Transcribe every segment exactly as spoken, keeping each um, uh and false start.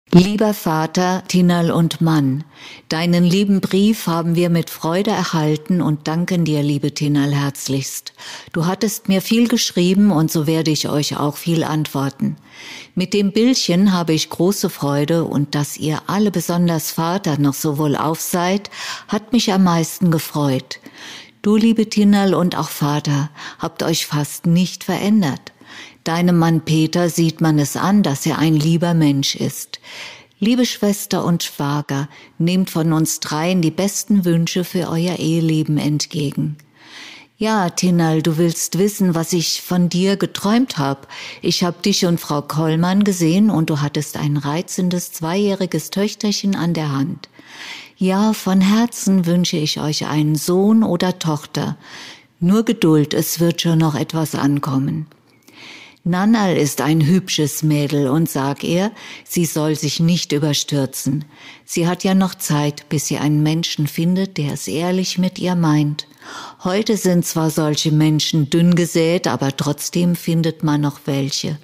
Lieber Vater, Tinnerl und Mann, deinen lieben Brief haben wir mit Freude erhalten und danken dir, liebe Tinnerl, herzlichst. Du hattest mir viel geschrieben und so werde ich euch auch viel antworten. Mit dem Bildchen habe ich große Freude und dass ihr alle, besonders Vater, noch so wohlauf seid, hat mich am meisten gefreut. Du, liebe Tinnerl, und auch Vater, habt euch fast nicht verändert. Deinem Mann Peter sieht man es an, dass er ein lieber Mensch ist. Liebe Schwester und Schwager, nehmt von uns dreien die besten Wünsche für euer Eheleben entgegen. Ja, Tinnerl, du willst wissen, was ich von dir geträumt habe. Ich habe dich und Frau Kollmann gesehen und du hattest ein reizendes zweijähriges Töchterchen an der Hand. Ja, von Herzen wünsche ich euch einen Sohn oder Tochter. Nur Geduld, es wird schon noch etwas ankommen. Nannerl ist ein hübsches Mädel und sag ihr, sie soll sich nicht überstürzen. Sie hat ja noch Zeit, bis sie einen Menschen findet, der es ehrlich mit ihr meint. Heute sind zwar solche Menschen dünn gesät, aber trotzdem findet man noch welche.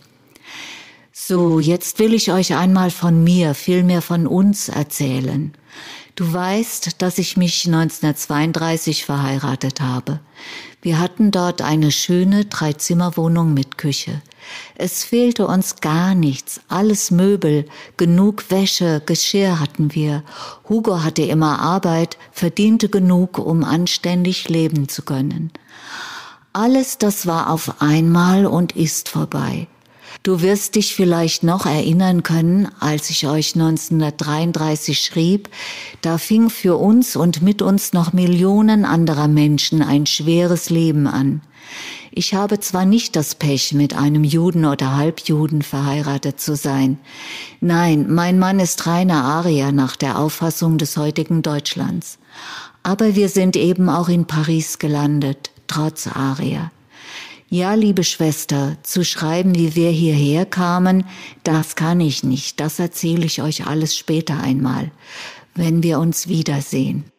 So, jetzt will ich euch einmal von mir, vielmehr von uns erzählen. Du weißt, dass ich mich neunzehnhundertzweiunddreißig verheiratet habe. Wir hatten dort eine schöne Dreizimmerwohnung mit Küche. Es fehlte uns gar nichts, alles Möbel, genug Wäsche, Geschirr hatten wir. Hugo hatte immer Arbeit, verdiente genug, um anständig leben zu können. Alles das war auf einmal und ist vorbei. Du wirst dich vielleicht noch erinnern können, als ich euch neunzehnhundertdreiunddreißig schrieb, da fing für uns und mit uns noch Millionen anderer Menschen ein schweres Leben an. Ich habe zwar nicht das Pech, mit einem Juden oder Halbjuden verheiratet zu sein. Nein, mein Mann ist reiner Arier nach der Auffassung des heutigen Deutschlands. Aber wir sind eben auch in Paris gelandet, trotz Arier. Ja, liebe Schwester, zu schreiben, wie wir hierher kamen, das kann ich nicht. Das erzähle ich euch alles später einmal, wenn wir uns wiedersehen.